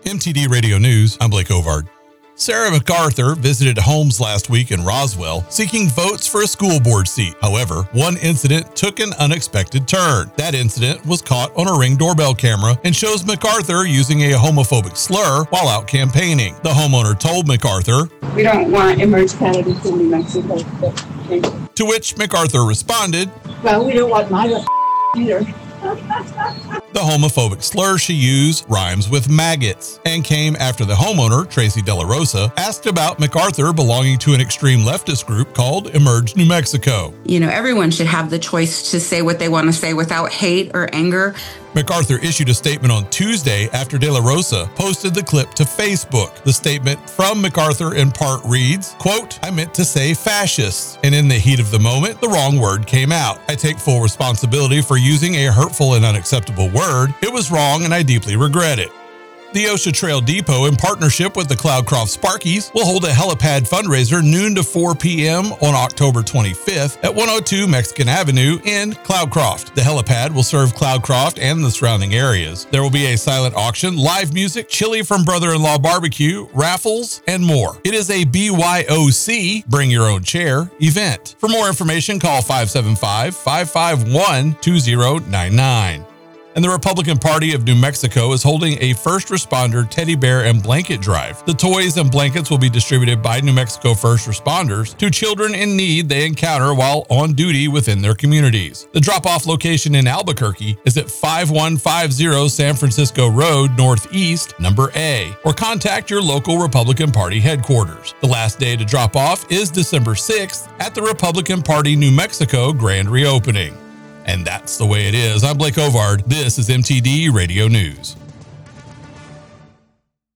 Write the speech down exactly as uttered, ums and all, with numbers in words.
M T D Radio News, I'm Blake Ovard. Sarah MacArthur visited homes last week in Roswell seeking votes for a school board seat. However, one incident took an unexpected turn. That incident was caught on a Ring doorbell camera and shows MacArthur using a homophobic slur while out campaigning. The homeowner told MacArthur, "We don't want emerged candidates in New Mexico." To which MacArthur responded, "Well, we don't want my either." The homophobic slur she used rhymes with maggots and came after the homeowner, Tracy De La Rosa, asked about MacArthur belonging to an extreme leftist group called Emerge New Mexico. You know, everyone should have the choice to say what they want to say without hate or anger. MacArthur issued a statement on Tuesday after De La Rosa posted the clip to Facebook. The statement from MacArthur in part reads, quote, "I meant to say fascists, and in the heat of the moment, the wrong word came out. I take full responsibility for using a hurtful and unacceptable word. It was wrong and I deeply regret it." The OSHA Trail Depot, in partnership with the Cloudcroft Sparkies, will hold a helipad fundraiser noon to four p.m. on October twenty-fifth at one oh two Mexican Avenue in Cloudcroft. The helipad will serve Cloudcroft and the surrounding areas. There will be a silent auction, live music, chili from Brother-in-Law Barbecue, raffles, and more. It is a B Y O C, Bring Your Own Chair, event. For more information, call five seven five, five five one, two zero nine nine. And the Republican Party of New Mexico is holding a first responder teddy bear and blanket drive. The toys and blankets will be distributed by New Mexico first responders to children in need they encounter while on duty within their communities. The drop-off location in Albuquerque is at five one five zero San Francisco Road Northeast, number A, or contact your local Republican Party headquarters. The last day to drop off is December sixth at the Republican Party New Mexico grand reopening. And that's the way it is. I'm Blake Ovard. This is M T D Radio News.